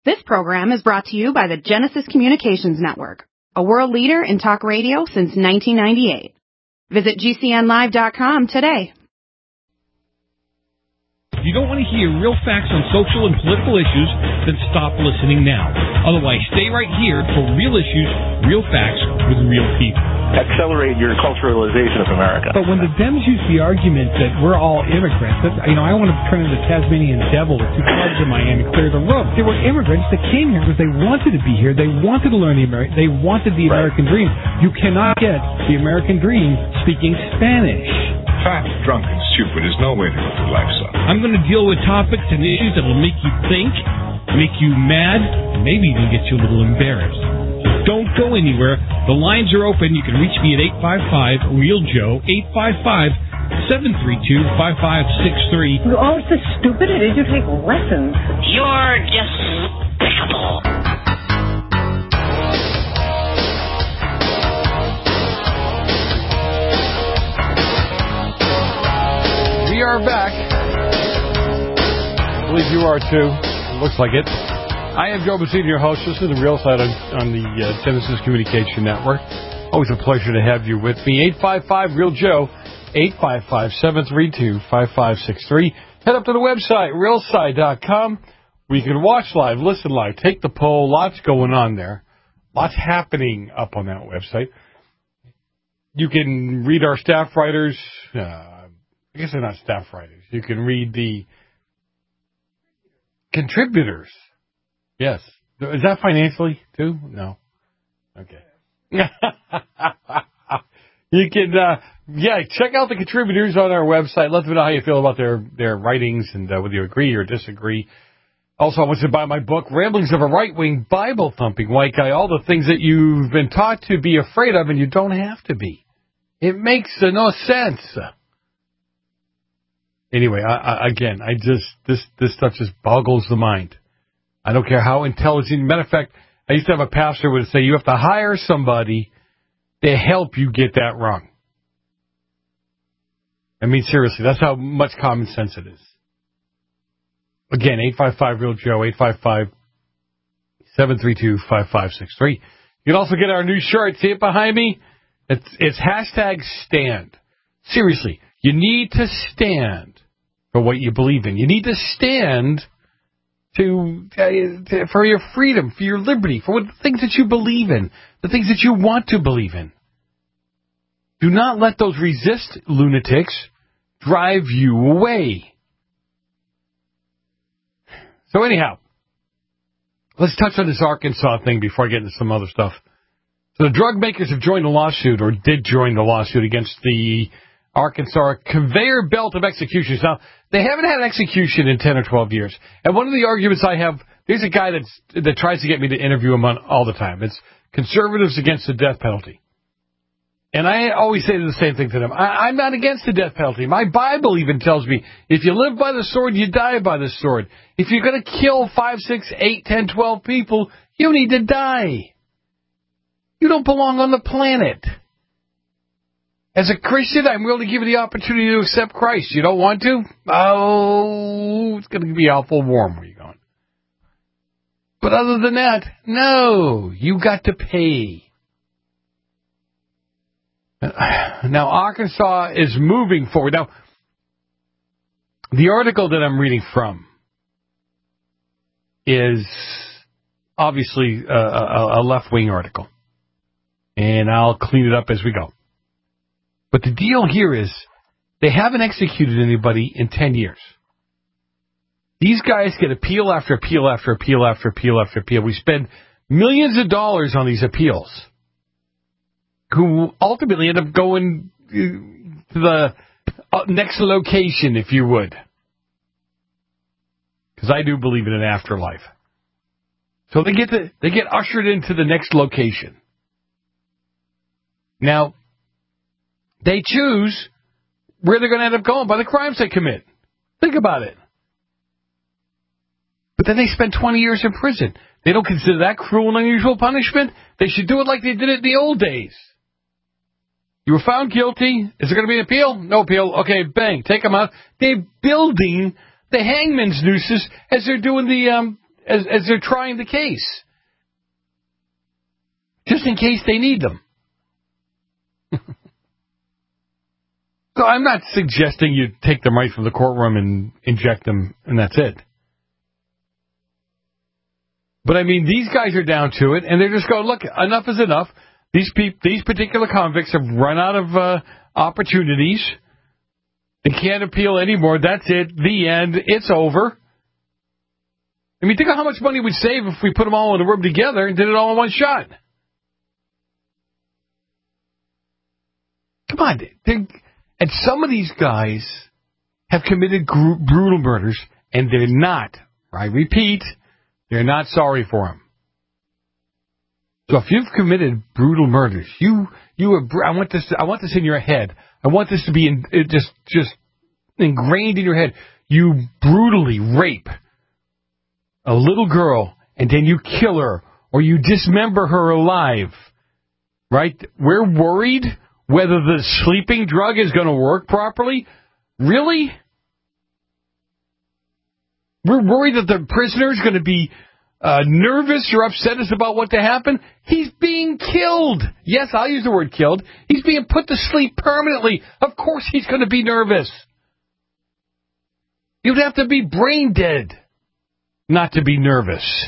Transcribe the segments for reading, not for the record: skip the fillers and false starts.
This program is brought to you by the Genesis Communications Network, a world leader in talk radio since 1998. Visit GCNlive.com today. If you don't want to hear real facts on social and political issues, then stop listening now. Otherwise, stay right here for real issues, real facts with real people. Accelerate your culturalization of America. But when the Dems use the argument that we're all immigrants, I want to turn into the Tasmanian devil with two clubs in Miami, clear the road. They were immigrants that came here because they wanted to be here. They wanted to learn they wanted the American dream. You cannot get the American dream speaking Spanish. Fat, drunk, and stupid is no way to live life, son. I'm going to deal with topics and issues that will make you think, make you mad, and maybe even get you a little embarrassed. Don't go anywhere. The lines are open. You can reach me at 855-REAL-JOE, 855-732-5563. Oh, so stupid it is. You take lessons. You're despicable. We are back. I believe you are too. It looks like it. I am Joe Messina, your host. This is The Real Side on the Genesis Communication Network. Always a pleasure to have you with me. 855-REAL-JOE, 855-732-5563. Head up to the website, realside.com, where you can watch live, listen live, take the poll. Lots going on there. Lots happening up on that website. You can read our staff writers. I guess they're not staff writers. You can read the contributors. Yes. Is that financially, too? No. Okay. You can, check out the contributors on our website. Let them know how you feel about their writings and whether you agree or disagree. Also, I want you to buy my book, Ramblings of a Right-Wing Bible-Thumping White Guy, all the things that you've been taught to be afraid of and you don't have to be. It makes no sense. Anyway, this stuff just boggles the mind. I don't care how intelligent. Matter of fact, I used to have a pastor who would say you have to hire somebody to help you get that wrong. I mean, seriously, that's how much common sense it is. Again, 855-REAL-JOE, 855-732-5563. You can also get our new shirt. See it behind me? It's hashtag stand. Seriously, you need to stand for what you believe in. You need to stand for your freedom, for your liberty, for the things that you believe in, the things that you want to believe in. Do not let those resist lunatics drive you away. So anyhow, let's touch on this Arkansas thing before I get into some other stuff. So the drug makers have joined the lawsuit, or did join the lawsuit against the Arkansas conveyor belt of executions. Now, they haven't had an execution in 10 or 12 years. And one of the arguments I have, there's a guy that tries to get me to interview him all the time. It's conservatives against the death penalty. And I always say the same thing to them. I'm not against the death penalty. My Bible even tells me, if you live by the sword, you die by the sword. If you're going to kill 5, 6, 8, 10, 12 people, you need to die. You don't belong on the planet. As a Christian, I'm willing to give you the opportunity to accept Christ. You don't want to? Oh, it's going to be awful warm where you're going. But other than that, no, you got to pay. Now, Arkansas is moving forward. Now, the article that I'm reading from is obviously a left-wing article. And I'll clean it up as we go. But the deal here is they haven't executed anybody in 10 years. These guys get appeal after appeal after appeal after appeal after appeal. We spend millions of dollars on these appeals, who ultimately end up going to the next location, if you would. Because I do believe in an afterlife. So they get ushered into the next location. Now, they choose where they're going to end up going by the crimes they commit. Think about it. But then they spend 20 years in prison. They don't consider that cruel and unusual punishment. They should do it like they did it in the old days. You were found guilty. Is there going to be an appeal? No appeal. Okay, bang, take them out. They're building the hangman's nooses as they're doing the as they're trying the case, just in case they need them. So I'm not suggesting you take them right from the courtroom and inject them, and that's it. But, I mean, these guys are down to it, and they're just going, look, enough is enough. These particular convicts have run out of opportunities. They can't appeal anymore. That's it. The end. It's over. I mean, think of how much money we'd save if we put them all in a room together and did it all in one shot. Come on. And some of these guys have committed brutal murders, and they're not, I repeat, they're not sorry for them. So if you've committed brutal murders, I want this in your head. I want this to be just ingrained in your head. You brutally rape a little girl, and then you kill her, or you dismember her alive, right? We're worried whether the sleeping drug is going to work properly? Really? We're worried that the prisoner is going to be nervous or upset about what to happen? He's being killed. Yes, I'll use the word killed. He's being put to sleep permanently. Of course he's going to be nervous. You'd have to be brain dead not to be nervous.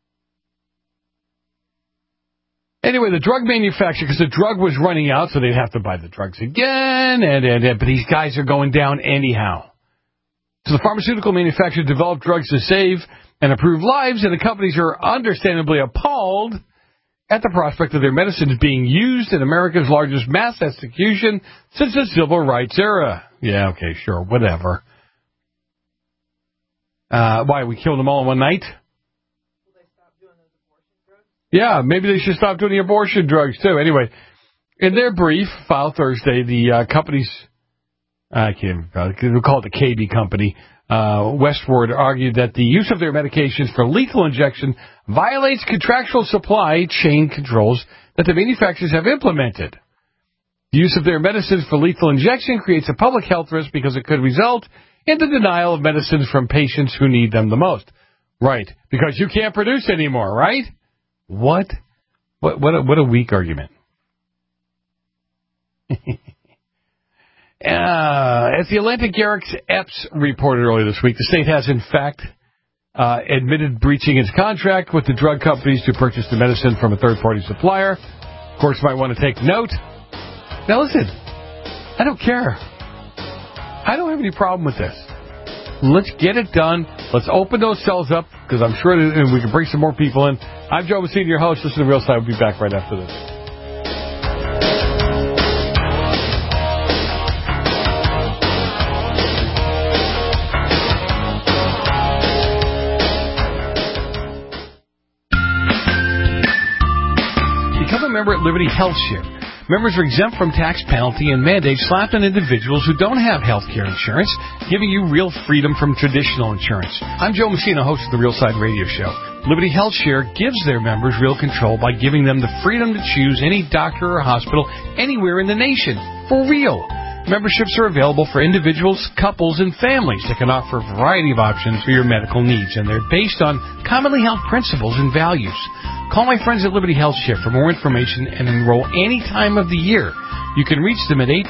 Anyway, the drug manufacturer, because the drug was running out, so they'd have to buy the drugs again, but these guys are going down anyhow. So the pharmaceutical manufacturer developed drugs to save and improve lives, and the companies are understandably appalled at the prospect of their medicines being used in America's largest mass execution since the civil rights era. Yeah, okay, sure, whatever. Why, we killed them all in one night? Yeah, maybe they should stop doing the abortion drugs, too. Anyway, in their brief filed Thursday, the companies, we'll call it the KB company, Westward, argued that the use of their medications for lethal injection violates contractual supply chain controls that the manufacturers have implemented. The use of their medicines for lethal injection creates a public health risk because it could result in the denial of medicines from patients who need them the most. Right, because you can't produce anymore, right? What a weak argument. As the Atlantic Garrick's Epps reported earlier this week, the state has, in fact, admitted breaching its contract with the drug companies to purchase the medicine from a third-party supplier. Of course, you might want to take note. Now, listen, I don't care. I don't have any problem with this. Let's get it done. Let's open those cells up, because I'm sure we can bring some more people in. I'm Joe Messina, your host. Listen to The Real Side. We'll be back right after this. Become a member at Liberty HealthShare. Members are exempt from tax penalty and mandates slapped on individuals who don't have health care insurance, giving you real freedom from traditional insurance. I'm Joe Messina, host of the Real Side Radio Show. Liberty HealthShare gives their members real control by giving them the freedom to choose any doctor or hospital anywhere in the nation. For real. Memberships are available for individuals, couples, and families that can offer a variety of options for your medical needs, and they're based on commonly held principles and values. Call my friends at Liberty HealthShare for more information and enroll any time of the year. You can reach them at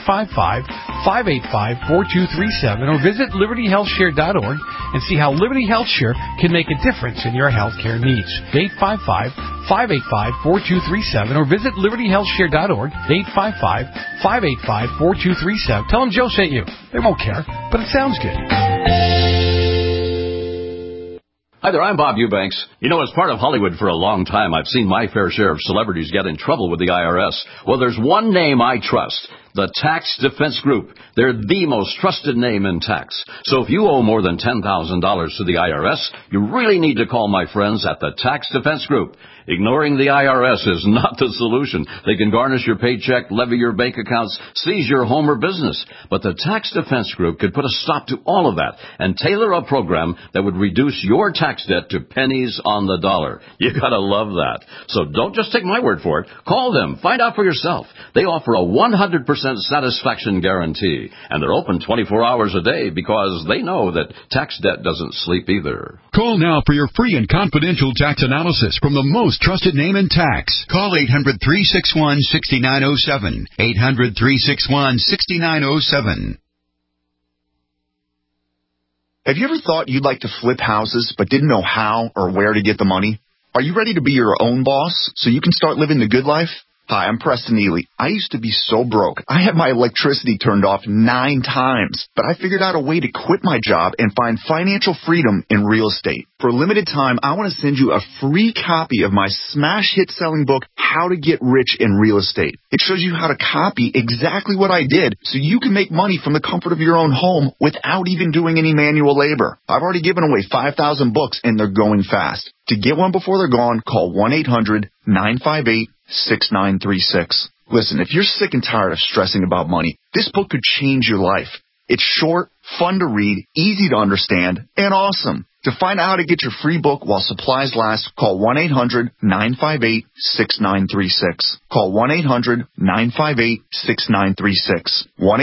855-585-4237 or visit libertyhealthshare.org and see how Liberty HealthShare can make a difference in your health care needs. 855-585-4237 or visit libertyhealthshare.org. 855-585-4237. Tell them Joe sent you. They won't care, but it sounds good. Hi there, I'm Bob Eubanks. You know, as part of Hollywood for a long time, I've seen my fair share of celebrities get in trouble with the IRS. Well, there's one name I trust, the Tax Defense Group. They're the most trusted name in tax. So if you owe more than $10,000 to the IRS, you really need to call my friends at the Tax Defense Group. Ignoring the IRS is not the solution. They can garnish your paycheck, levy your bank accounts, seize your home or business. But the Tax Defense Group could put a stop to all of that and tailor a program that would reduce your tax tax debt to pennies on the dollar. You gotta love that. So don't just take my word for it. Call them. Find out for yourself. They offer a 100% satisfaction guarantee, and they're open 24 hours a day because they know that tax debt doesn't sleep either. Call now for your free and confidential tax analysis from the most trusted name in tax. Call 800-361-6907. 800-361-6907. Have you ever thought you'd like to flip houses but didn't know how or where to get the money? Are you ready to be your own boss so you can start living the good life? Hi, I'm Preston Neely. I used to be so broke. I had my electricity turned off 9 times, but I figured out a way to quit my job and find financial freedom in real estate. For a limited time, I want to send you a free copy of my smash hit selling book, How to Get Rich in Real Estate. It shows you how to copy exactly what I did so you can make money from the comfort of your own home without even doing any manual labor. I've already given away 5,000 books and they're going fast. To get one before they're gone, call 1-800-958-6936. Listen, if you're sick and tired of stressing about money, this book could change your life. It's short, fun to read, easy to understand, and awesome. To find out how to get your free book while supplies last, call 1-800-958-6936. Call 1-800-958-6936.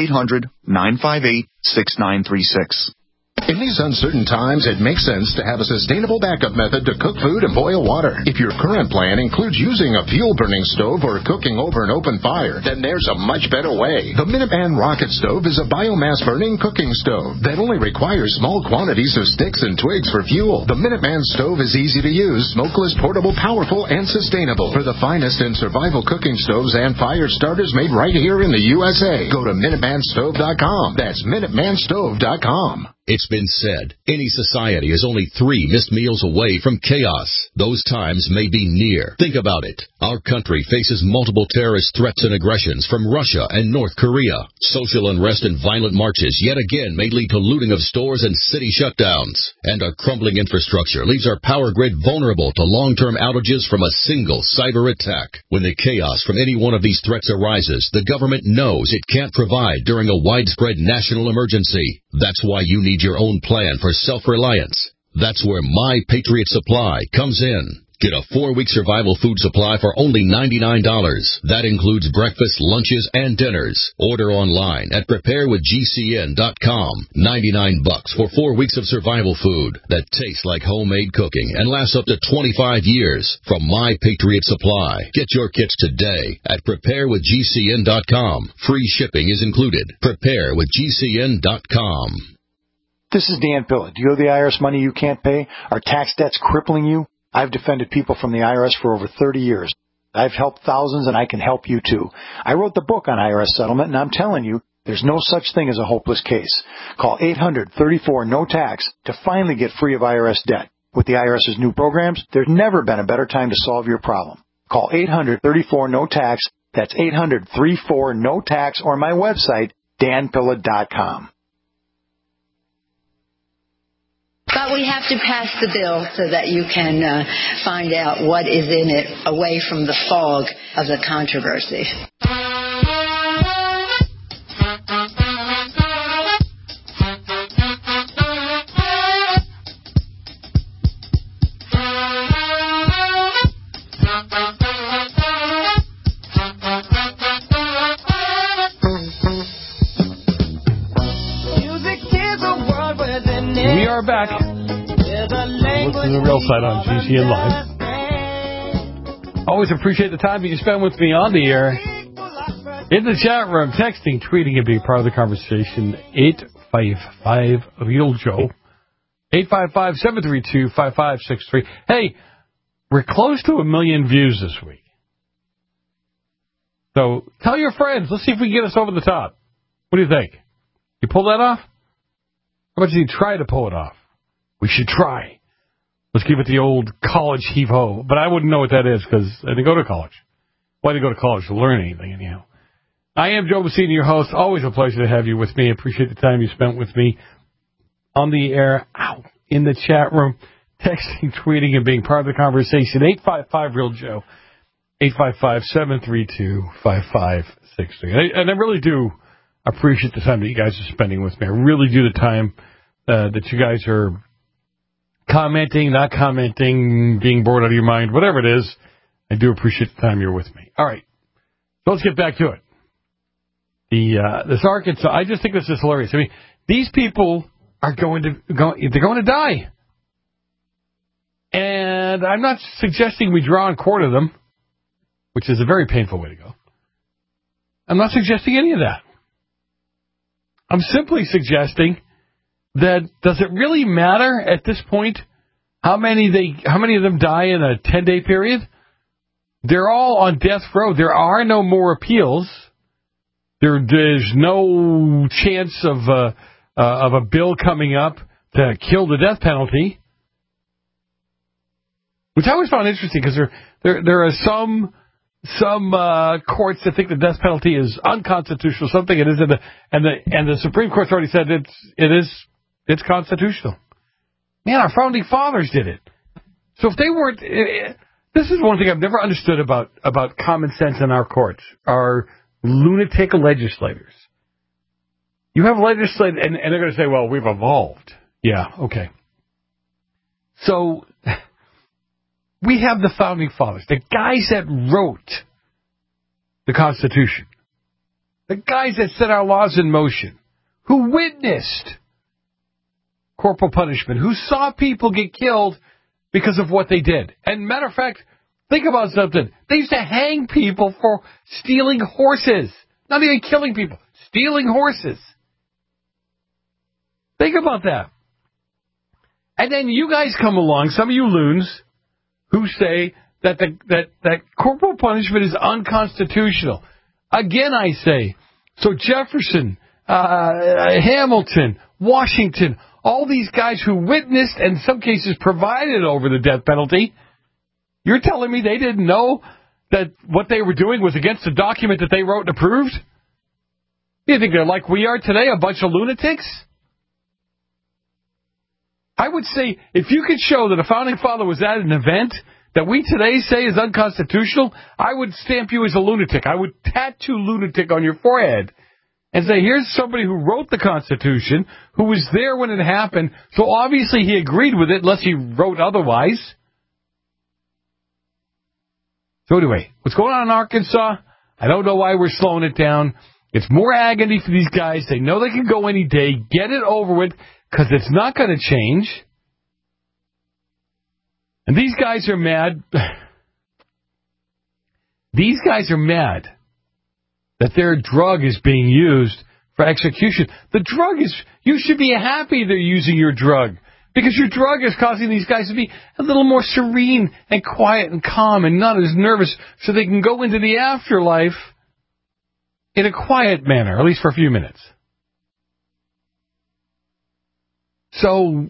1-800-958-6936. In these uncertain times, it makes sense to have a sustainable backup method to cook food and boil water. If your current plan includes using a fuel-burning stove or cooking over an open fire, then there's a much better way. The Minuteman Rocket Stove is a biomass-burning cooking stove that only requires small quantities of sticks and twigs for fuel. The Minuteman Stove is easy to use, smokeless, portable, powerful, and sustainable. For the finest in survival cooking stoves and fire starters made right here in the USA, go to MinutemanStove.com. That's MinutemanStove.com. It's been said, any society is only 3 missed meals away from chaos. Those times may be near. Think about it. Our country faces multiple terrorist threats and aggressions from Russia and North Korea. Social unrest and violent marches yet again may lead to looting of stores and city shutdowns. And our crumbling infrastructure leaves our power grid vulnerable to long-term outages from a single cyber attack. When the chaos from any one of these threats arises, the government knows it can't provide during a widespread national emergency. That's why you need your own plan for self-reliance. That's where My Patriot Supply comes in. Get a 4-week survival food supply for only $99. That includes breakfast, lunches, and dinners. Order online at preparewithgcn.com. $99 for 4 weeks of survival food that tastes like homemade cooking and lasts up to 25 years from My Patriot Supply. Get your kits today at preparewithgcn.com. Free shipping is included. Preparewithgcn.com. This is Dan Pilla. Do you owe the IRS money you can't pay? Are tax debts crippling you? I've defended people from the IRS for over 30 years. I've helped thousands, and I can help you, too. I wrote the book on IRS settlement, and I'm telling you, there's no such thing as a hopeless case. Call 800-34-NO-TAX to finally get free of IRS debt. With the IRS's new programs, there's never been a better time to solve your problem. Call 800-34-NO-TAX. That's 800-34-NO-TAX, or my website, danpilla.com. But we have to pass the bill so that you can find out what is in it away from the fog of the controversy. We are back. Listen to the real side on GCN Live. Always appreciate the time you spend with me on the air. In the chat room, texting, tweeting, and being part of the conversation. 855-REAL-JOE. 855-732-5563. Hey, we're close to 1 million views this week. So tell your friends. Let's see if we can get us over the top. What do you think? You pull that off? How about you try to pull it off? We should try. Let's give it the old college heave-ho. But I wouldn't know what that is because I didn't go to college. Why did I go to college? To learn anything, anyhow. I am Joe Messina, your host. Always a pleasure to have you with me. Appreciate the time you spent with me on the air, in the chat room, texting, tweeting, and being part of the conversation. 855-REAL-JOE. 855-732-5563. And I really do appreciate the time that you guys are spending with me. I really do the time that you guys are commenting, not commenting, being bored out of your mind, whatever it is. I do appreciate the time you're with me. All right. So let's get back to it. This Arkansas, I just think this is hilarious. I mean, these people are going to die. And I'm not suggesting we draw and quarter them, which is a very painful way to go. I'm not suggesting any of that. I'm simply suggesting that does it really matter at this point how many of them die in a 10-day period? They're all on death row. There are no more appeals. There's no chance of a bill coming up to kill the death penalty, which I always found interesting because there are some courts that think the death penalty is unconstitutional. Something it isn't, and the Supreme Court's already said it's constitutional. Man, our founding fathers did it. So if they weren't, this is one thing I've never understood about common sense in our courts. Our lunatic legislators. You have legislators, and they're going to say, well, we've evolved. Yeah, okay. So we have the founding fathers, the guys that wrote the Constitution, the guys that set our laws in motion, who witnessed corporal punishment, who saw people get killed because of what they did. And matter of fact, think about something. They used to hang people for stealing horses. Not even killing people, stealing horses. Think about that. And then you guys come along, some of you loons, who say that that corporal punishment is unconstitutional. Again, I say, so Jefferson, Hamilton, Washington, all these guys who witnessed and in some cases provided over the death penalty, you're telling me they didn't know that what they were doing was against the document that they wrote and approved? You think they're like we are today, a bunch of lunatics? I would say if you could show that a founding father was at an event that we today say is unconstitutional, I would stamp you as a lunatic. I would tattoo lunatic on your forehead and say, here's somebody who wrote the Constitution, who was there when it happened, so obviously he agreed with it unless he wrote otherwise. So anyway, what's going on in Arkansas? I don't know why we're slowing it down. It's more agony for these guys. They know they can go any day. Get it over with, because it's not going to change. And these guys are mad. These guys are mad that their drug is being used for execution. The drug is, you should be happy they're using your drug, because your drug is causing these guys to be a little more serene and quiet and calm and not as nervous, so they can go into the afterlife in a quiet manner, at least for a few minutes. So,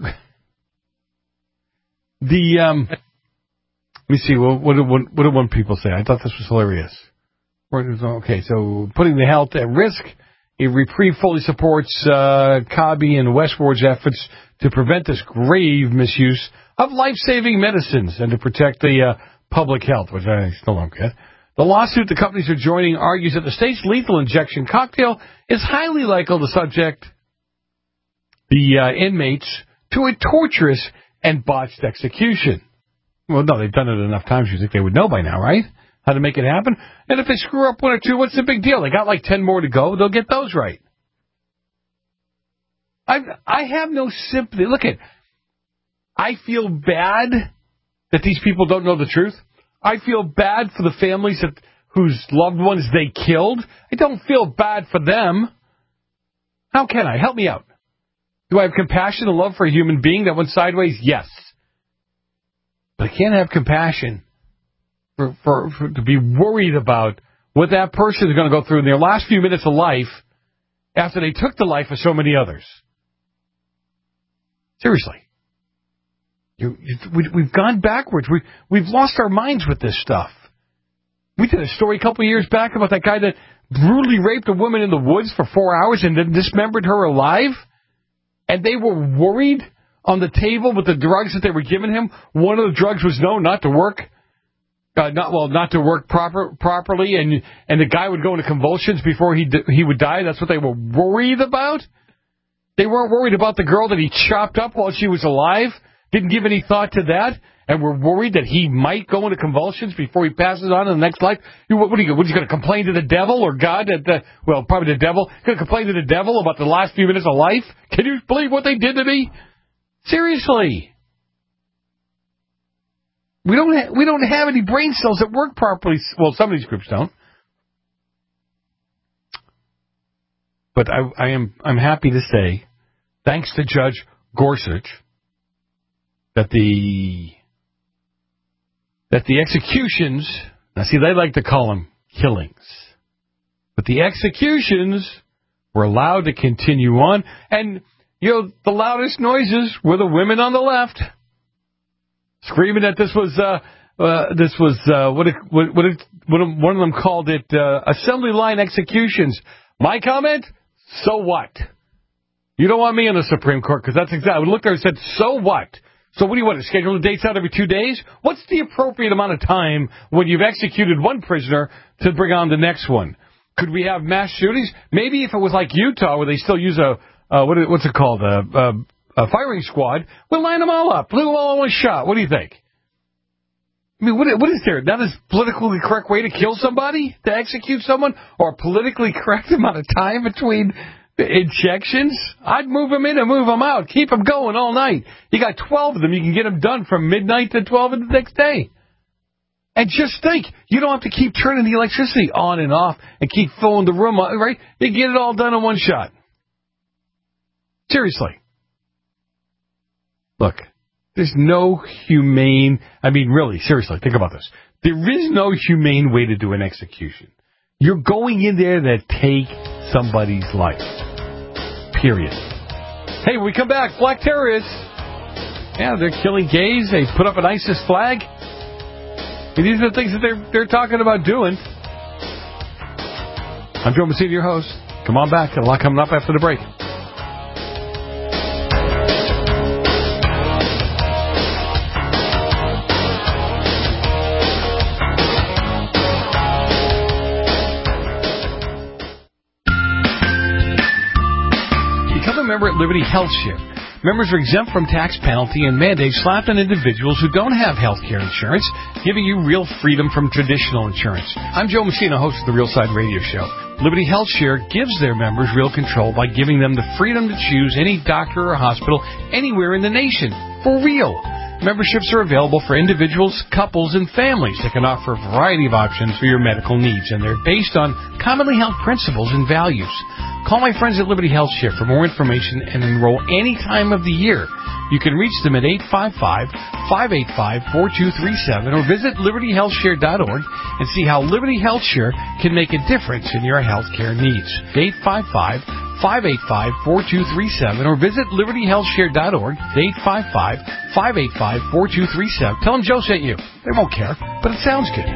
let me see, what did one people say? I thought this was hilarious. Okay, so putting the health at risk, a reprieve fully supports Cobby and Westward's efforts to prevent this grave misuse of life-saving medicines and to protect the public health, which I still don't get. The lawsuit the companies are joining argues that the state's lethal injection cocktail is highly likely to subject the inmates to a torturous and botched execution. Well, no, they've done it enough times. You think they would know by now, right? How to make it happen. And if they screw up one or two, what's the big deal? They got like 10 more to go. They'll get those right. I have no sympathy. Look at, I feel bad that these people don't know the truth. I feel bad for the families whose loved ones they killed. I don't feel bad for them. How can I? Help me out. Do I have compassion and love for a human being that went sideways? Yes. But I can't have compassion for to be worried about what that person is going to go through in their last few minutes of life after they took the life of so many others. Seriously. We've gone backwards. We've lost our minds with this stuff. We did a story a couple of years back about that guy that brutally raped a woman in the woods for 4 hours and then dismembered her alive. And they were worried on the table with the drugs that they were giving him. One of the drugs was known not to work. Not to work properly, and the guy would go into convulsions before he would die. That's what they were worried about. They weren't worried about the girl that he chopped up while she was alive didn't give any thought to that, and we're worried that he might go into convulsions before he passes on in the next life? What are you going to complain to the devil or God? Probably the devil. Going to complain to the devil about the last few minutes of life? Can you believe what they did to me? Seriously. We don't have any brain cells that work properly. Well, some of these groups don't. But I'm happy to say, thanks to Judge Gorsuch, that the executions, now see, they like to call them killings, but the executions were allowed to continue on, and, the loudest noises were the women on the left, screaming that this was one of them called it assembly line executions. My comment, so what? You don't want me on the Supreme Court, because that's exactly, I looked there and said, so what? So what do you want, to schedule the dates out every 2 days? What's the appropriate amount of time when you've executed one prisoner to bring on the next one? Could we have mass shootings? Maybe if it was like Utah, where they still use a firing squad, we'll line them all up, blew them all in one shot. What do you think? I mean, what is there? Not a politically correct way to kill somebody? To execute someone? Or a politically correct amount of time between injections? I'd move them in and move them out. Keep them going all night. You got 12 of them. You can get them done from midnight to 12 of the next day. And just think, you don't have to keep turning the electricity on and off and keep filling the room up, right? You get it all done in one shot. Seriously. Look, there's no humane, really, seriously, think about this. There is no humane way to do an execution. You're going in there to take somebody's life. Period. Hey, when we come back, black terrorists. Yeah, they're killing gays. They put up an ISIS flag. And these are the things that they're talking about doing. I'm Joe Messina, your host. Come on back. A lot coming up after the break. Member at Liberty Health Share. Members are exempt from tax penalty and mandates slapped on individuals who don't have health care insurance, giving you real freedom from traditional insurance. I'm Joe Messina, host of the Real Side Radio Show. Liberty Health Share gives their members real control by giving them the freedom to choose any doctor or hospital anywhere in the nation. For real. Memberships are available for individuals, couples, and families that can offer a variety of options for your medical needs, and they're based on commonly held principles and values. Call my friends at Liberty Health Share for more information and enroll any time of the year. You can reach them at 855-585-4237 or visit libertyhealthshare.org and see how Liberty Health Share can make a difference in your health care needs. 855-585-4237 or visit libertyhealthshare.org. 855-585-4237. Tell them Joe sent you. They won't care, but it sounds good.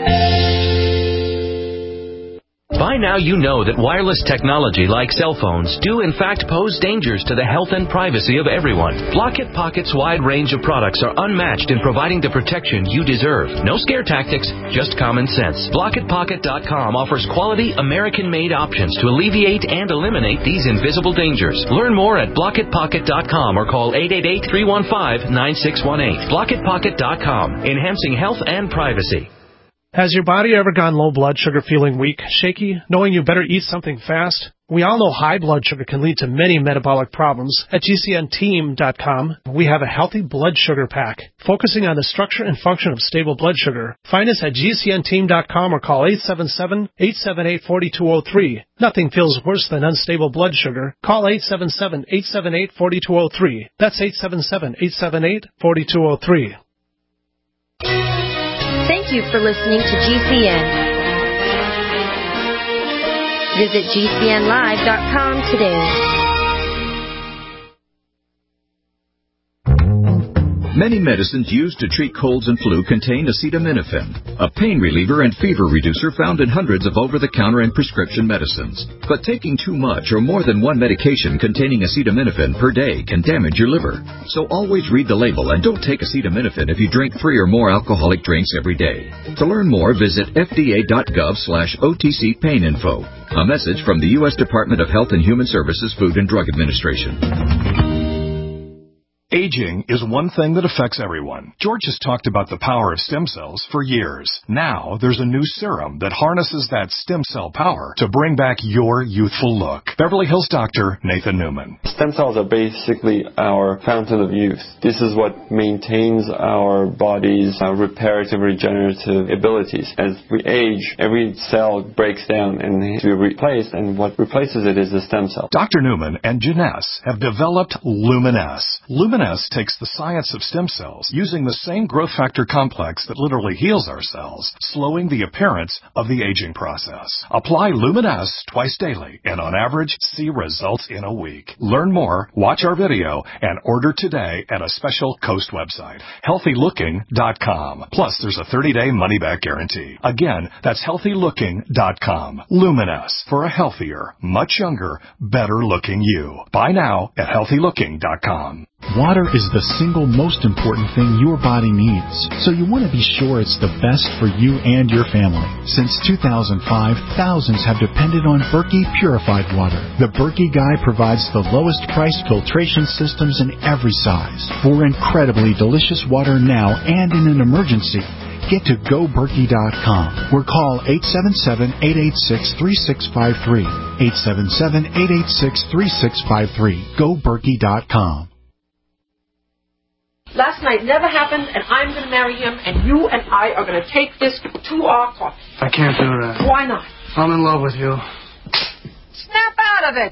By now you know that wireless technology like cell phones do in fact pose dangers to the health and privacy of everyone. Blockit Pocket's wide range of products are unmatched in providing the protection you deserve. No scare tactics, just common sense. BlockitPocket.com offers quality American-made options to alleviate and eliminate these invisible dangers. Learn more at BlockitPocket.com or call 888-315-9618. BlockitPocket.com, enhancing health and privacy. Has your body ever gone low blood sugar, feeling weak, shaky, knowing you better eat something fast? We all know high blood sugar can lead to many metabolic problems. At GCNteam.com, we have a healthy blood sugar pack, focusing on the structure and function of stable blood sugar. Find us at GCNteam.com or call 877-878-4203. Nothing feels worse than unstable blood sugar. Call 877-878-4203. That's 877-878-4203. Thank you for listening to GCN. Visit GCNlive.com today. Many medicines used to treat colds and flu contain acetaminophen, a pain reliever and fever reducer found in hundreds of over-the-counter and prescription medicines. But taking too much or more than one medication containing acetaminophen per day can damage your liver. So always read the label and don't take acetaminophen if you drink 3 or more alcoholic drinks every day. To learn more, visit fda.gov/OTC pain info. A message from the U.S. Department of Health and Human Services Food and Drug Administration. Aging is one thing that affects everyone. George has talked about the power of stem cells for years. Now, there's a new serum that harnesses that stem cell power to bring back your youthful look. Beverly Hills doctor Nathan Newman. Stem cells are basically our fountain of youth. This is what maintains our body's reparative, regenerative abilities. As we age, every cell breaks down and needs to be replaced, and what replaces it is the stem cell. Dr. Newman and Janess have developed Luminesce. Luminesce takes the science of stem cells using the same growth factor complex that literally heals our cells, slowing the appearance of the aging process. Apply Luminesce twice daily and on average see results in a week. Learn more, watch our video, and order today at a special Coast website, healthylooking.com. Plus, there's a 30-day money-back guarantee. Again, that's healthylooking.com. Luminesce for a healthier, much younger, better-looking you. Buy now at healthylooking.com. Water is the single most important thing your body needs, so you want to be sure it's the best for you and your family. Since 2005, thousands have depended on Berkey purified water. The Berkey Guy provides the lowest price filtration systems in every size. For incredibly delicious water now and in an emergency, get to GoBerkey.com or call 877-886-3653. 877-886-3653. GoBerkey.com. Last night never happened, and I'm going to marry him, and you and I are going to take this to our court. I can't do that. Why not? I'm in love with you. Snap out of it!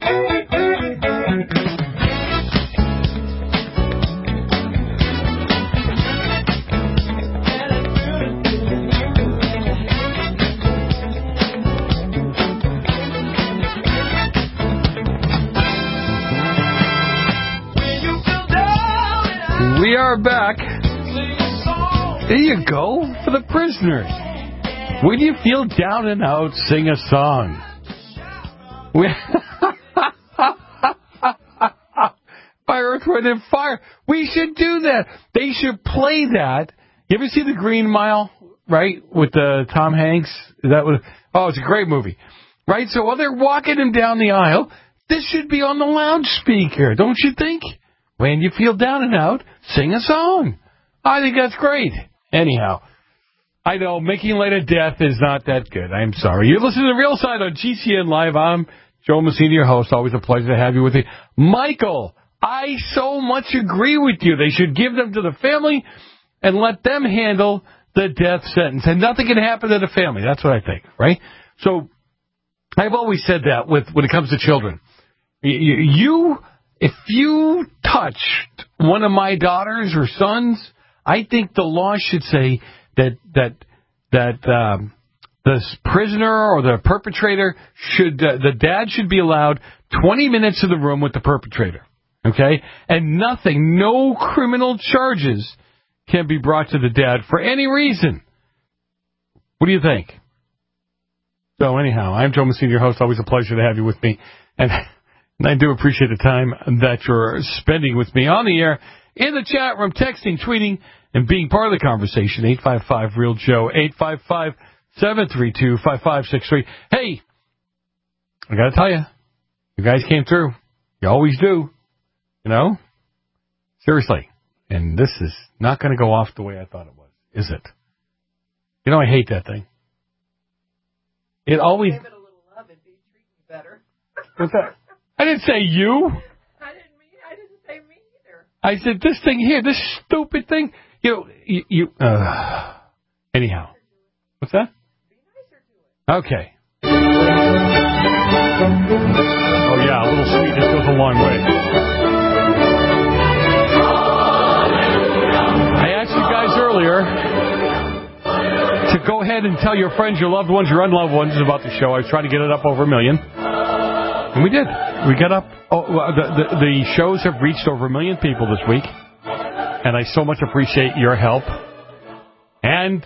We are back. There you go, for the prisoners. When you feel down and out, sing a song. By Earth, Wind, and Fire. We should do that. They should play that. You ever see The Green Mile, right, with Tom Hanks? It's a great movie. Right, so while they're walking him down the aisle, this should be on the loudspeaker, don't you think? When you feel down and out, sing a song. I think that's great. Anyhow, I know making light of death is not that good. I'm sorry. You're listening to The Real Side on GCN Live. I'm Joe Messina, your host. Always a pleasure to have you with me. Michael, I so much agree with you. They should give them to the family and let them handle the death sentence. And nothing can happen to the family. That's what I think, right? So I've always said that when it comes to children. If you touched one of my daughters or sons, I think the law should say that the prisoner or the perpetrator the dad should be allowed 20 minutes in the room with the perpetrator, okay? And no criminal charges can be brought to the dad for any reason. What do you think? So anyhow, I'm Joe Messina, your host. Always a pleasure to have you with me. And I do appreciate the time that you're spending with me on the air, in the chat room, texting, tweeting, and being part of the conversation. 855-REAL-JOE, 855-732-5563. Hey, I got to tell you, you guys came through. You always do. You know? Seriously. And this is not going to go off the way I thought it was, is it? You know, I hate that thing. It always... Give it a little love, it'd be treating you better. What's that? I didn't say you. I didn't say me either. I said this thing here, this stupid thing. Anyhow. What's that? Be nicer to it. Okay. Oh, yeah, a little sweetness goes a long way. I asked you guys earlier to go ahead and tell your friends, your loved ones, your unloved ones about the show. I was trying to get it up over 1 million. And we did. We got up. The shows have reached over 1 million people this week. And I so much appreciate your help. And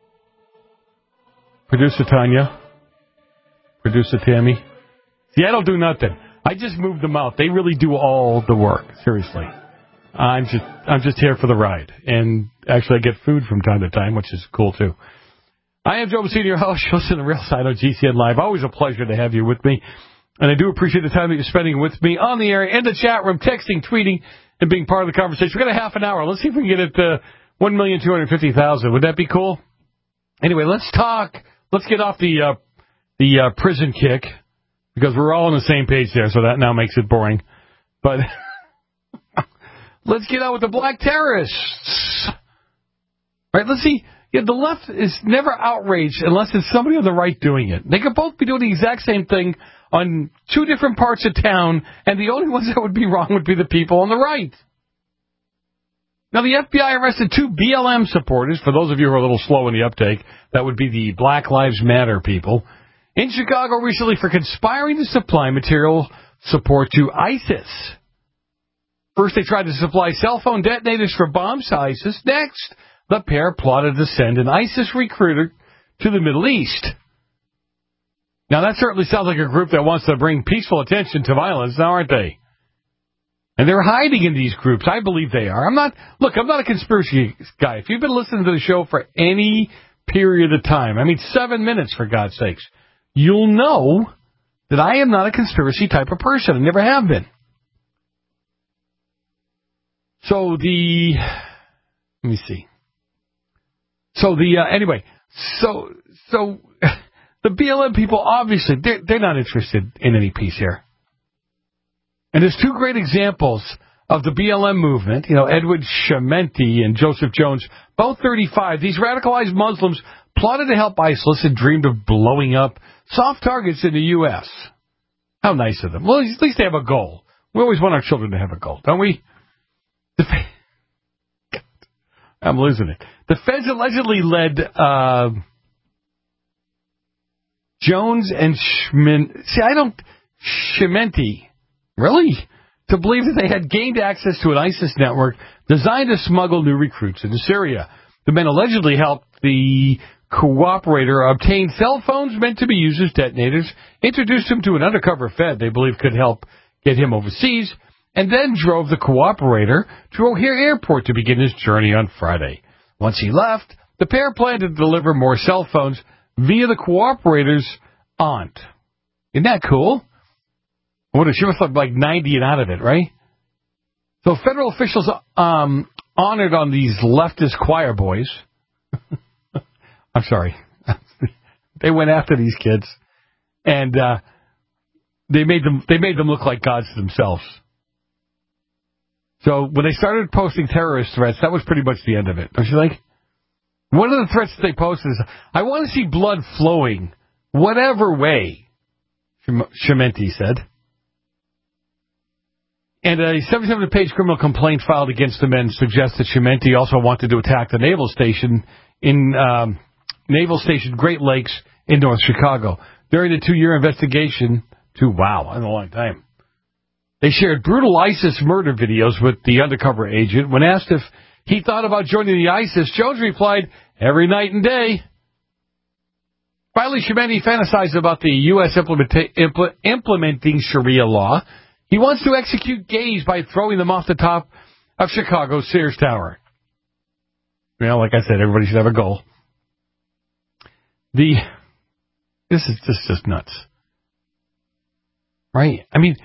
producer Tanya, producer Tammy. See, I don't do nothing. I just move them out. They really do all the work. Seriously. I'm just here for the ride. And actually I get food from time to time, which is cool too. I am Joe Messina, your host. Listen to Real Side on GCN Live. Always a pleasure to have you with me. And I do appreciate the time that you're spending with me on the air, in the chat room, texting, tweeting, and being part of the conversation. We've got a half an hour. Let's see if we can get it to 1,250,000. Would that be cool? Anyway, let's talk. Let's get off the prison kick, because we're all on the same page there, so that now makes it boring. But let's get on with the black terrorists. Right, let's see. Yeah, the left is never outraged unless it's somebody on the right doing it. They could both be doing the exact same thing on two different parts of town, and the only ones that would be wrong would be the people on the right. Now, the FBI arrested 2 BLM supporters. For those of you who are a little slow in the uptake, that would be the Black Lives Matter people, in Chicago recently for conspiring to supply material support to ISIS. First, they tried to supply cell phone detonators for bombs to ISIS. Next, the pair plotted to send an ISIS recruiter to the Middle East. Now, that certainly sounds like a group that wants to bring peaceful attention to violence, now aren't they? And they're hiding in these groups. I believe they are. I'm not a conspiracy guy. If you've been listening to the show for any period of time, 7 minutes for God's sakes, you'll know that I am not a conspiracy type of person. I never have been. So let me see. So the BLM people, obviously, they're not interested in any peace here. And there's 2 great examples of the BLM movement, Edward Chimenti and Joseph Jones, both 35. These radicalized Muslims plotted to help ISIS and dreamed of blowing up soft targets in the U.S. How nice of them. Well, at least they have a goal. We always want our children to have a goal, don't we? I'm losing it. The feds allegedly led Jones and Chimenti, really, to believe that they had gained access to an ISIS network designed to smuggle new recruits into Syria. The men allegedly helped the cooperator obtain cell phones meant to be used as detonators, introduced him to an undercover Fed they believe could help get him overseas, and then drove the cooperator to O'Hare Airport to begin his journey on Friday. Once he left, the pair planned to deliver more cell phones via the cooperator's aunt. Isn't that cool? She must have like 90 and out of it, right? So federal officials honored on these leftist choir boys. I'm sorry. They went after these kids, and they made them look like gods themselves. So when they started posting terrorist threats, that was pretty much the end of it. Don't you think? One of the threats that they posted is, I want to see blood flowing, whatever way, Chimenti said. And a 77-page criminal complaint filed against the men suggests that Chimenti also wanted to attack the naval station Great Lakes in North Chicago. During the 2-year investigation, wow, in a long time, they shared brutal ISIS murder videos with the undercover agent. When asked if he thought about joining the ISIS, Jones replied, every night and day. Finally, Chimenti fantasized about the U.S. implementing Sharia law. He wants to execute gays by throwing them off the top of Chicago's Sears Tower. Like I said, everybody should have a goal. This is just nuts. Right?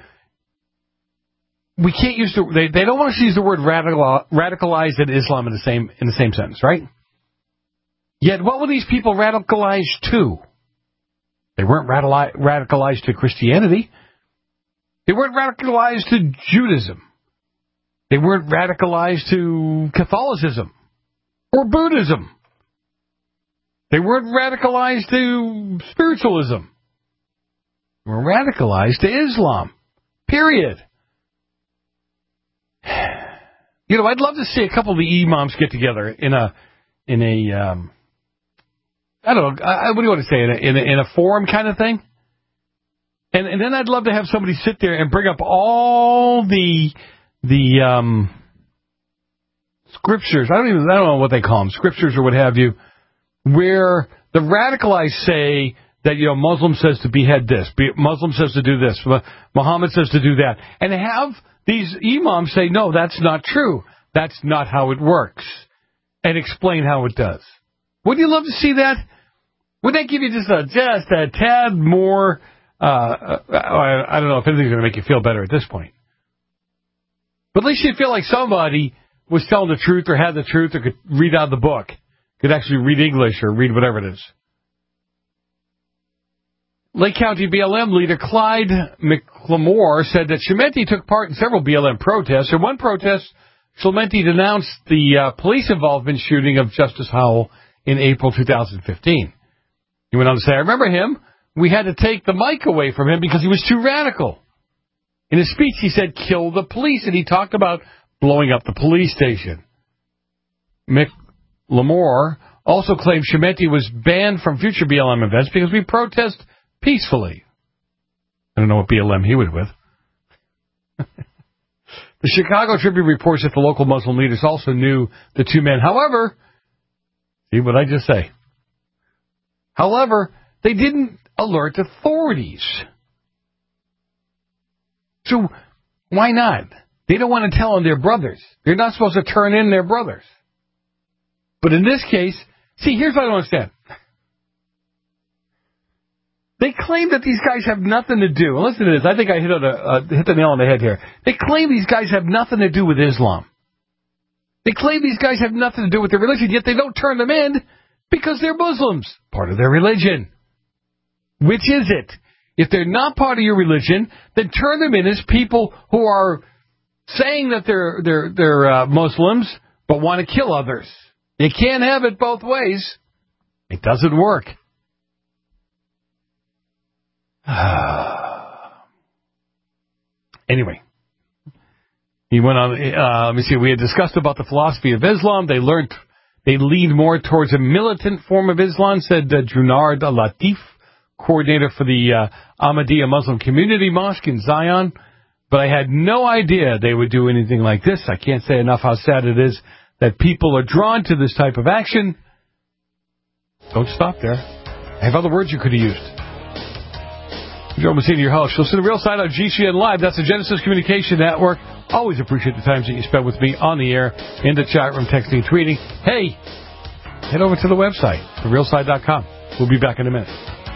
We can't use they don't want us to use the word radicalized and Islam in the same sentence, right? Yet what were these people radicalized to? They weren't radicalized to Christianity. They weren't radicalized to Judaism. They weren't radicalized to Catholicism or Buddhism. They weren't radicalized to spiritualism. They were radicalized to Islam. Period. I'd love to see a couple of the imams get together in a I don't know, what do you want to say, in a forum kind of thing? And then I'd love to have somebody sit there and bring up all the scriptures. I don't know what they call them, scriptures or what have you, where the radicalized say that, Muslim says to behead this, Muslim says to do this, Muhammad says to do that, and have these imams say, no, that's not true. That's not how it works, and explain how it does. Wouldn't you love to see that? Wouldn't that give you just a tad more? I don't know if anything's going to make you feel better at this point. But at least you feel like somebody was telling the truth or had the truth or could read out of the book, could actually read English or read whatever it is. Lake County BLM leader Clyde McLemore said that Chimenti took part in several BLM protests. In one protest, Chimenti denounced the police involvement shooting of Justice Howell in April 2015. He went on to say, I remember him. We had to take the mic away from him because he was too radical. In his speech, he said, kill the police, and he talked about blowing up the police station. McLemore also claimed Chimenti was banned from future BLM events because we protest peacefully. I don't know what BLM he was with. The Chicago Tribune reports that the local Muslim leaders also knew the two men. However, see what I just say? However, they didn't alert authorities. So why not? They don't want to tell on their brothers. They're not supposed to turn in their brothers. But in this case, see, here's what I don't understand. They claim that these guys have nothing to do. And listen to this. I think I hit the nail on the head here. They claim these guys have nothing to do with Islam. They claim these guys have nothing to do with their religion, yet they don't turn them in because they're Muslims, part of their religion. Which is it? If they're not part of your religion, then turn them in as people who are saying that they're Muslims but want to kill others. You can't have it both ways. It doesn't work. Anyway, he went on. Let me see. We had discussed about the philosophy of Islam. They leaned more towards a militant form of Islam, said Junard Latif, coordinator for the Ahmadiyya Muslim Community Mosque in Zion. But I had no idea they would do anything like this. I can't say enough how sad it is that people are drawn to this type of action. Don't stop there. I have other words you could have used. Joe Messina, your host. Listen to the Real Side on GCN Live. That's the Genesis Communication Network. Always appreciate the times that you spend with me on the air, in the chat room, texting, tweeting. Hey, head over to the website, therealside.com. We'll be back in a minute.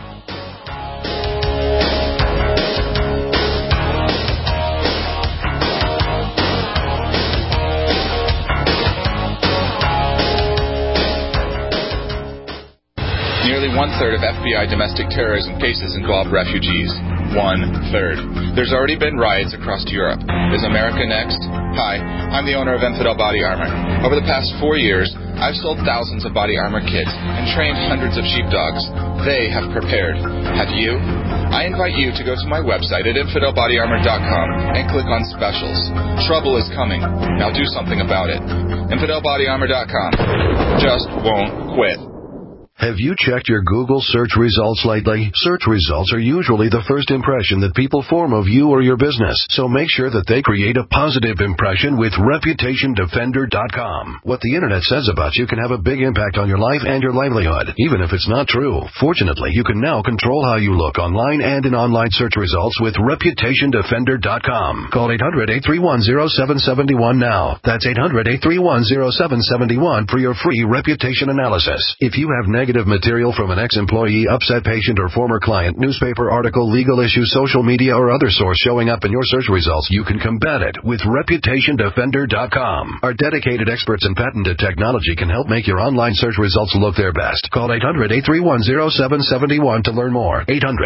Nearly one-third of FBI domestic terrorism cases involve refugees. One-third. There's already been riots across Europe. Is America next? Hi, I'm the owner of Infidel Body Armor. Over the past 4 years, I've sold thousands of body armor kits and trained hundreds of sheepdogs. They have prepared. Have you? I invite you to go to my website at InfidelBodyArmor.com and click on specials. Trouble is coming. Now do something about it. InfidelBodyArmor.com. Just won't quit. Have you checked your Google search results lately? Search results are usually the first impression that people form of you or your business, so make sure that they create a positive impression with ReputationDefender.com. What the Internet says about you can have a big impact on your life and your livelihood, even if it's not true. Fortunately, you can now control how you look online and in online search results with ReputationDefender.com. Call 800-831-0771 now. That's 800-831-0771 for your free reputation analysis. If you have negative material from an ex-employee, upset patient, or former client, newspaper article, legal issue, social media, or other source showing up in your search results, you can combat it with ReputationDefender.com. Our dedicated experts in patented technology can help make your online search results look their best. Call 800-831-0771 to learn more.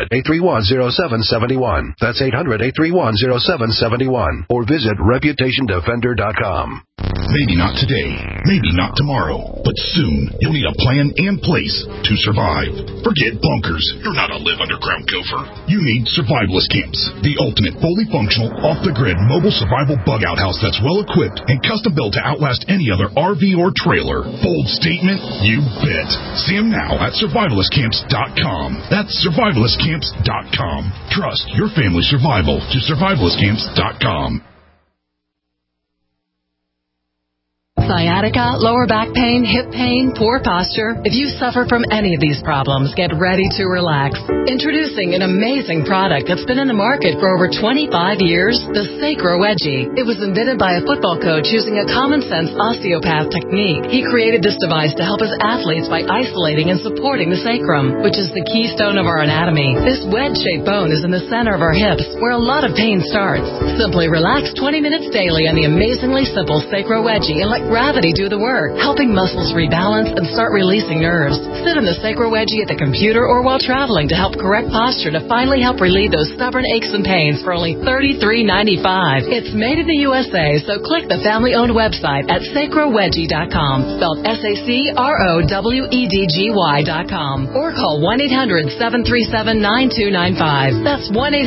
800-831-0771. That's 800-831-0771. Or visit ReputationDefender.com. Maybe not today, maybe not tomorrow, but soon you'll need a plan and place to survive. Forget bunkers. You're not a live underground gopher. You need survivalist camps, the ultimate fully functional, off-the-grid mobile survival bug-out house that's well-equipped and custom-built to outlast any other RV or trailer. Bold statement? You bet. See them now at survivalistcamps.com. That's survivalistcamps.com. Trust your family's survival to survivalistcamps.com. Sciatica, lower back pain, hip pain, poor posture. If you suffer from any of these problems, get ready to relax. Introducing an amazing product that's been in the market for over 25 years, the Sacro Wedgie. It was invented by a football coach using a common-sense osteopath technique. He created this device to help his athletes by isolating and supporting the sacrum, which is the keystone of our anatomy. This wedge-shaped bone is in the center of our hips, where a lot of pain starts. Simply relax 20 minutes daily on the amazingly simple Sacro Wedgie and let gravity do the work, helping muscles rebalance and start releasing nerves. Sit in the Sacro Wedgie at the computer or while traveling to help correct posture to finally help relieve those stubborn aches and pains for only $33.95. It's made in the USA, so click the family-owned website at sacrowedgie.com, spelled SACROWEDGY.com, or call 1-800-737-9295. That's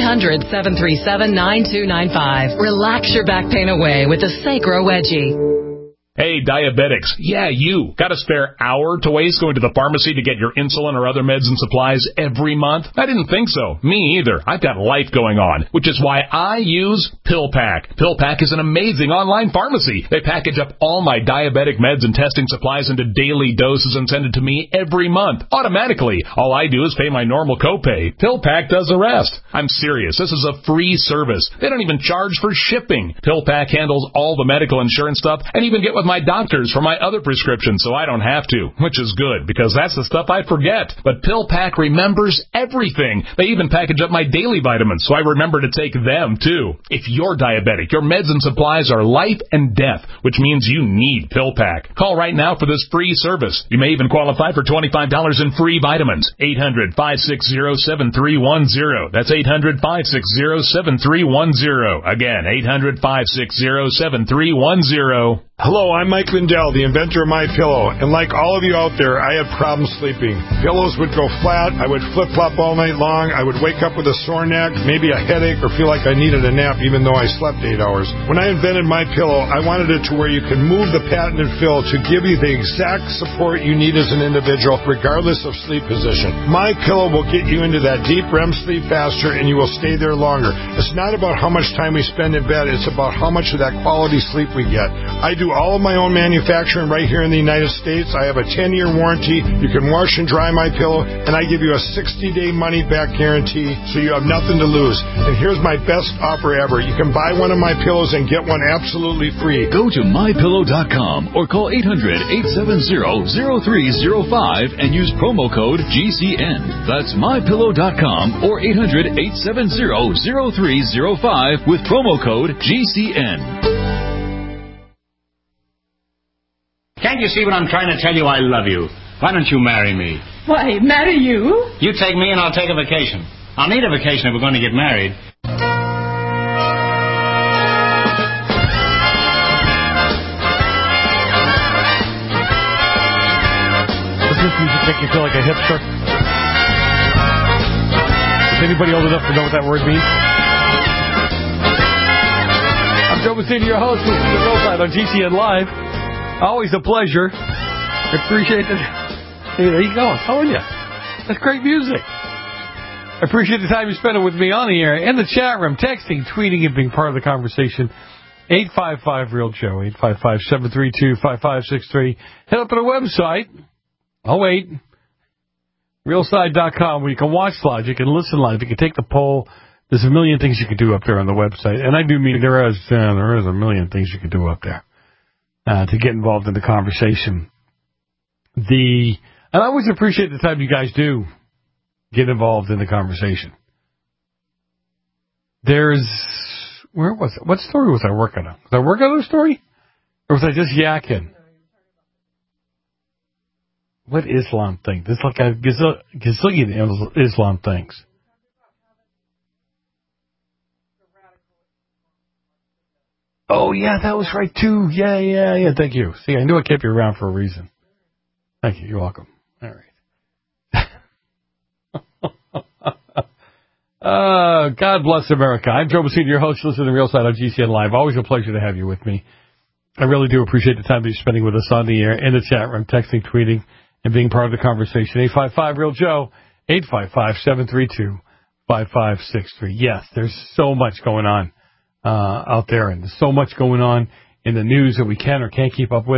1-800-737-9295. Relax your back pain away with the Sacro Wedgie. Hey, diabetics. Yeah, you. Got a spare hour to waste going to the pharmacy to get your insulin or other meds and supplies every month? I didn't think so. Me either. I've got life going on, which is why I use PillPack. PillPack is an amazing online pharmacy. They package up all my diabetic meds and testing supplies into daily doses and send it to me every month, automatically. All I do is pay my normal copay. PillPack does the rest. I'm serious. This is a free service. They don't even charge for shipping. PillPack handles all the medical insurance stuff and even get with my doctors for my other prescriptions so I don't have to, which is good because that's the stuff I forget. But PillPack remembers everything. They even package up my daily vitamins so I remember to take them too. If you're diabetic, your meds and supplies are life and death, which means you need PillPack. Call right now for this free service. You may even qualify for $25 in free vitamins. 800-560-7310. That's 800-560-7310. Again, 800-560-7310. Hello, I'm Mike Lindell, the inventor of MyPillow, and like all of you out there, I had problems sleeping. Pillows would go flat, I would flip-flop all night long, I would wake up with a sore neck, maybe a headache, or feel like I needed a nap even though I slept 8 hours. When I invented MyPillow, I wanted it to where you could move the patented fill to give you the exact support you need as an individual, regardless of sleep position. MyPillow will get you into that deep REM sleep faster, and you will stay there longer. It's not about how much time we spend in bed, it's about how much of that quality sleep we get. I do all of my own manufacturing right here in the United States. I have a 10-year warranty. You can wash and dry my pillow, and I give you a 60-day money-back guarantee, so you have nothing to lose. And here's my best offer ever. You can buy one of my pillows and get one absolutely free. Go to MyPillow.com or call 800-870-0305 and use promo code GCN. That's MyPillow.com or 800-870-0305 with promo code GCN. Can't you see what I'm trying to tell you? I love you. Why don't you marry me? Why, marry you? You take me and I'll take a vacation. I'll need a vacation if we're going to get married. Does this music make you feel like a hipster? Is anybody old enough to know what that word means? I'm Joe Messina, your host. This is The Real Side on GCN Live. Always a pleasure. Appreciate it. Hey, there you go. I'm telling you. That's great music. I appreciate the time you spent with me on the air and the chat room, texting, tweeting, and being part of the conversation. 855-REAL-JOE, 855-732-5563. Head up to the website. I'll wait. Realside.com, where you can watch live, you can listen live, you can take the poll. There's a million things you can do up there on the website. And I do mean there is a million things you can do up there. To get involved in the conversation. And I always appreciate the time you guys do get involved in the conversation. Where was it? What story was I working on? Was I working on a story? Or was I just yakking? What Islam thing? There's like a gazillion Islam things. Oh, yeah, that was right, too. Yeah. Thank you. See, I knew I kept you around for a reason. Thank you. You're welcome. All right. God bless America. I'm Joe Messina, your host. Listen to The Real Side on GCN Live. Always a pleasure to have you with me. I really do appreciate the time that you're spending with us on the air, in the chat room, texting, tweeting, and being part of the conversation. 855-REAL-JOE, 855-732-5563. Yes, there's so much going on out there, and there's so much going on in the news that we can or can't keep up with.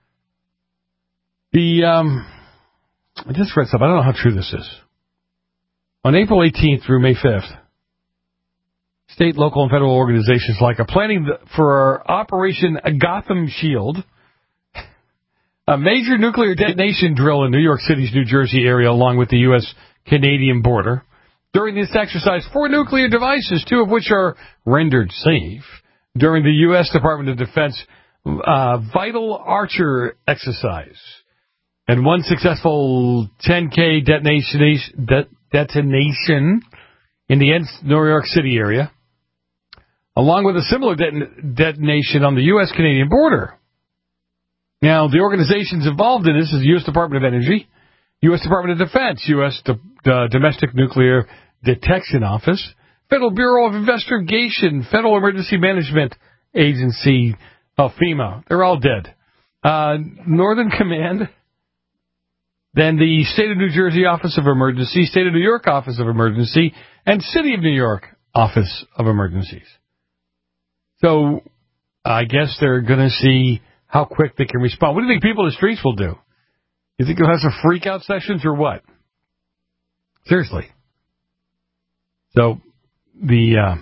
I just read something. I don't know how true this is. On April 18th through May 5th, state, local, and federal organizations are planning for Operation Gotham Shield, a major nuclear detonation drill in New York City's New Jersey area along with the U.S.-Canadian border. During this exercise, 4 nuclear devices, 2 of which are rendered safe, during the U.S. Department of Defense Vital Archer exercise. And 1 successful 10K detonation in the New York City area, along with a similar detonation on the U.S.-Canadian border. Now, the organizations involved in this is the U.S. Department of Energy, U.S. Department of Defense, U.S. Domestic Nuclear Detection Office, Federal Bureau of Investigation, Federal Emergency Management Agency, FEMA. They're all dead. Northern Command, then the State of New Jersey Office of Emergency, State of New York Office of Emergency, and City of New York Office of Emergencies. So I guess they're going to see how quick they can respond. What do you think people in the streets will do? You think they'll have some freak-out sessions or what? Seriously. So I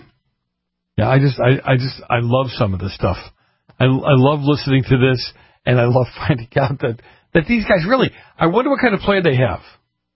love some of this stuff. I love listening to this, and I love finding out that these guys really, I wonder what kind of plan they have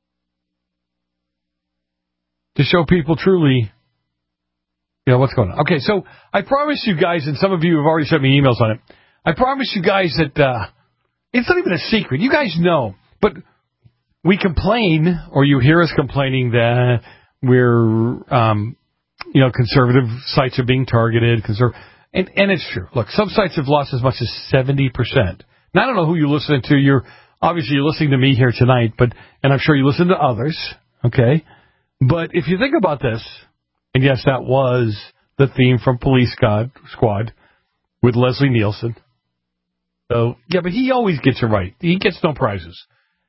to show people truly, what's going on. Okay, so I promise you guys, and some of you have already sent me emails on it, I promise you guys that it's not even a secret. You guys know, but we complain, or you hear us complaining that we're, conservative sites are being targeted, and it's true. Look, some sites have lost as much as 70%. Now, I don't know who you're listening to. You're listening to me here tonight, and I'm sure you listen to others, okay? But if you think about this, and yes, that was the theme from Police Squad with Leslie Nielsen. So, yeah, but he always gets it right. He gets no prizes.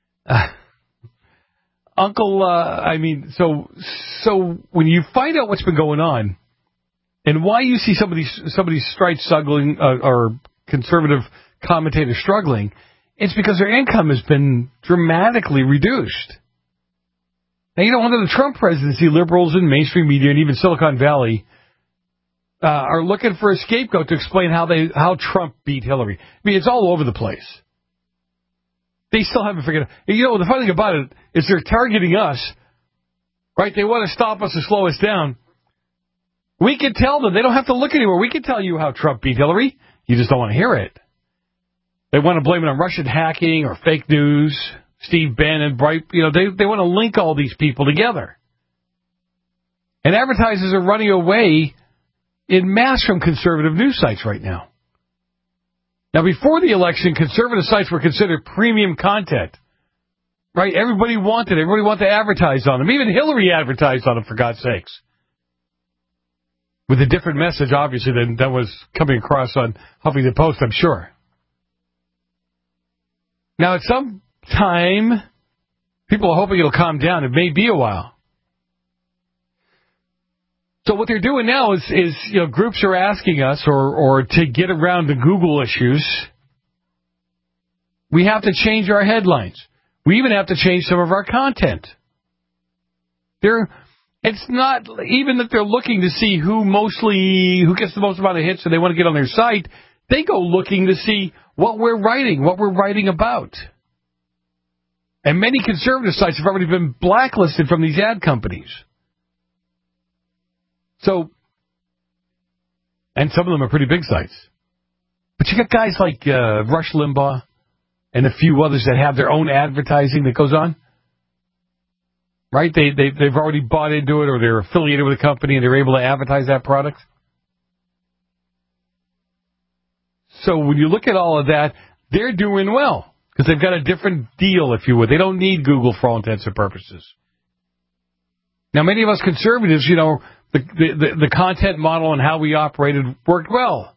So when you find out what's been going on and why you see some of these stripes struggling or conservative commentators struggling, it's because their income has been dramatically reduced. Now, under the Trump presidency, liberals in mainstream media and even Silicon Valley are looking for a scapegoat to explain how Trump beat Hillary. I mean, it's all over the place. They still haven't figured out. The funny thing about it is they're targeting us, right? They want to stop us and slow us down. We can tell them. They don't have to look anywhere. We can tell you how Trump beat Hillary. You just don't want to hear it. They want to blame it on Russian hacking or fake news, Steve Bannon, Bright. They want to link all these people together. And advertisers are running away in mass from conservative news sites right now. Now, before the election, conservative sites were considered premium content. Right? Everybody wanted to advertise on them. Even Hillary advertised on them, for God's sakes. With a different message, obviously, than that was coming across on Huffington Post, I'm sure. Now, at some time, people are hoping it'll calm down. It may be a while. So what they're doing now is groups are asking us, or to get around the Google issues, we have to change our headlines. We even have to change some of our content. It's not even that they're looking to see who gets the most amount of hits and they want to get on their site. They go looking to see what we're writing about. And many conservative sites have already been blacklisted from these ad companies. So, and some of them are pretty big sites. But you got guys like Rush Limbaugh and a few others that have their own advertising that goes on. Right? They've already bought into it, or they're affiliated with a company and they're able to advertise that product. So when you look at all of that, they're doing well because they've got a different deal, if you would. They don't need Google for all intents and purposes. Now, many of us conservatives, the content model and how we operated worked well.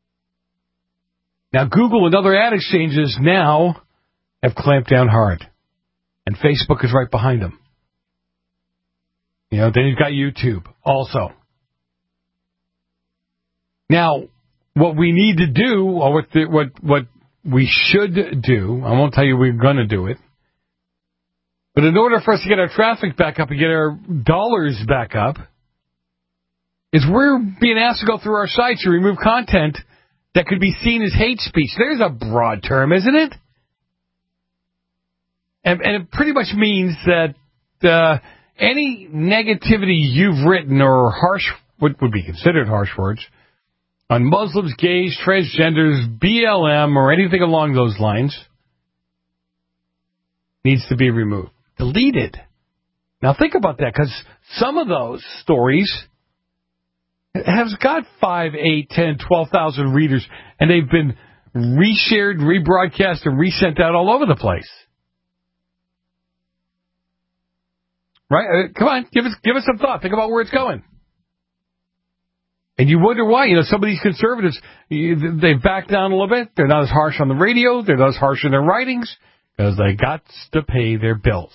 Now, Google and other ad exchanges now have clamped down hard. And Facebook is right behind them. Then you've got YouTube also. Now, what we need to do, or what we should do, I won't tell you we're going to do it, but in order for us to get our traffic back up and get our dollars back up, is we're being asked to go through our sites and remove content that could be seen as hate speech. There's a broad term, isn't it? And it pretty much means that any negativity you've written or harsh, what would be considered harsh words, on Muslims, gays, transgenders, BLM, or anything along those lines, needs to be removed. Deleted. Now think about that, because some of those stories have got 5, 8, 10, 12,000 readers, and they've been reshared, rebroadcast, and resent out all over the place. Right? Come on, give us some thought. Think about where it's going. And you wonder why. Some of these conservatives, they back down a little bit. They're not as harsh on the radio. They're not as harsh in their writings because they got to pay their bills.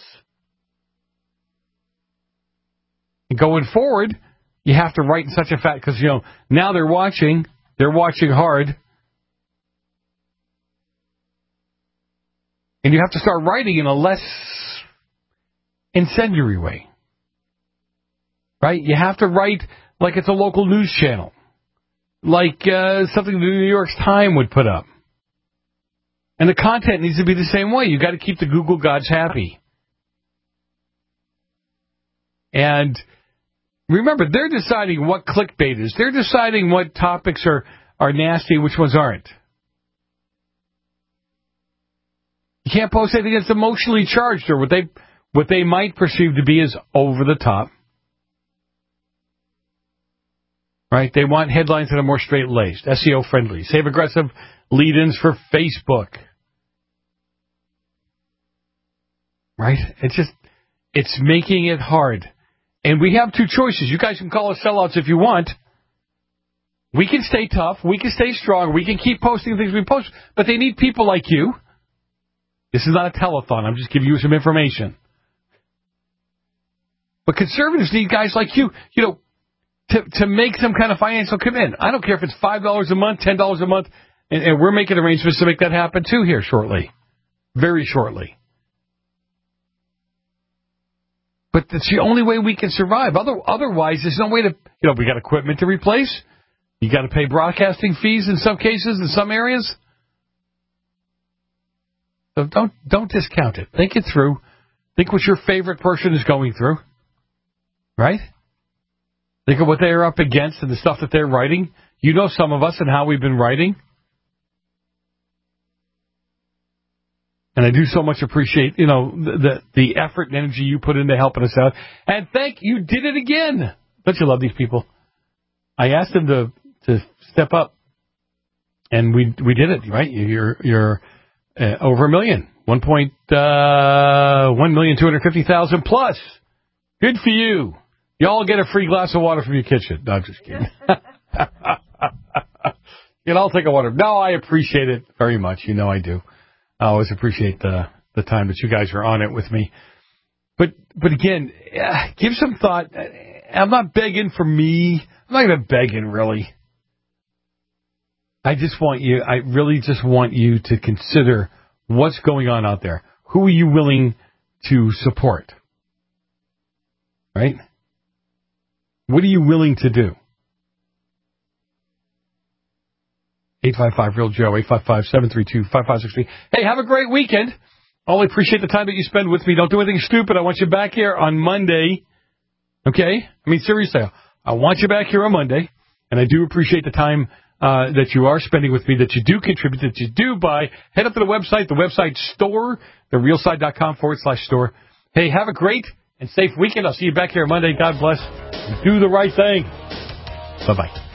And going forward, you have to write in such a fact, because, now they're watching hard. And you have to start writing in a less incendiary way. Right? You have to write like it's a local news channel. Like something the New York Times would put up. And the content needs to be the same way. You've got to keep the Google gods happy. And remember, they're deciding what clickbait is. They're deciding what topics are nasty and which ones aren't. You can't post anything that's emotionally charged or what they might perceive to be as over the top. Right? They want headlines that are more straight-laced, SEO friendly, save aggressive lead-ins for Facebook. Right? It's making it hard. And we have two choices. You guys can call us sellouts if you want. We can stay tough. We can stay strong. We can keep posting things we post. But they need people like you. This is not a telethon. I'm just giving you some information. But conservatives need guys like you, to make some kind of financial commitment. I don't care if it's $5 a month, $10 a month, and we're making arrangements to make that happen too here shortly. Very shortly. But it's the only way we can survive. Otherwise, there's no way to, we got equipment to replace. You got to pay broadcasting fees in some cases, in some areas. So don't discount it. Think it through. Think what your favorite person is going through. Right? Think of what they're up against and the stuff that they're writing. You know some of us and how we've been writing. And I do so much appreciate, the effort and energy you put into helping us out. And you did it again. Don't you love these people? I asked them to step up. And we did it, right? You're over $1 million. 1,250,000 plus. Good for you. Y'all get a free glass of water from your kitchen. No, I'm just kidding. I'll take a water. No, I appreciate it very much. I do. I always appreciate the time that you guys are on it with me. But again, give some thought. I'm not begging for me. I'm not even begging, really. I really just want you to consider what's going on out there. Who are you willing to support? Right? What are you willing to do? 855-REAL-JOE, 855-732-5563. Hey, have a great weekend. I'll appreciate the time that you spend with me. Don't do anything stupid. I want you back here on Monday. Okay? Seriously, I want you back here on Monday. And I do appreciate the time that you are spending with me, that you do contribute, that you do buy. Head up to the website store, therealside.com/store. Hey, have a great and safe weekend. I'll see you back here Monday. God bless. Do the right thing. Bye-bye.